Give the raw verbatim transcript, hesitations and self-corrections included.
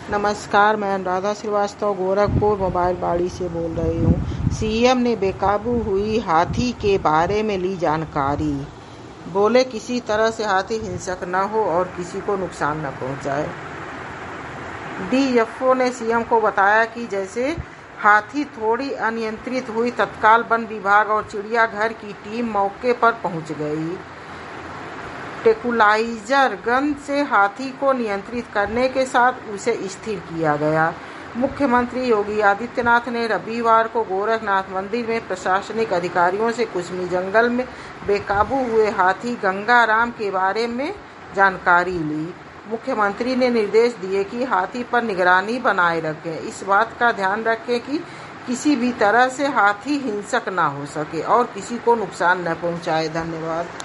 नमस्कार, मैं अनुराधा श्रीवास्तव गोरखपुर मोबाइल बाड़ी से बोल रही हूँ। सीएम ने बेकाबू हुई हाथी के बारे में ली जानकारी। बोले किसी तरह से हाथी हिंसक न हो और किसी को नुकसान न पहुंचाए। डीएफओ ने सीएम को बताया कि जैसे हाथी थोड़ी अनियंत्रित हुई, तत्काल वन विभाग और चिड़ियाघर की टीम मौके पर पहुंच गई। ट्रैंक्विलाइजर गन से हाथी को नियंत्रित करने के साथ उसे स्थिर किया गया। मुख्यमंत्री योगी आदित्यनाथ ने रविवार को गोरखनाथ मंदिर में प्रशासनिक अधिकारियों से कुसमी जंगल में बेकाबू हुए हाथी गंगाराम के बारे में जानकारी ली। मुख्यमंत्री ने निर्देश दिए कि हाथी पर निगरानी बनाए रखें। इस बात का ध्यान रखें कि किसी भी तरह से हाथी हिंसक न हो सके और किसी को नुकसान न पहुंचाए। धन्यवाद।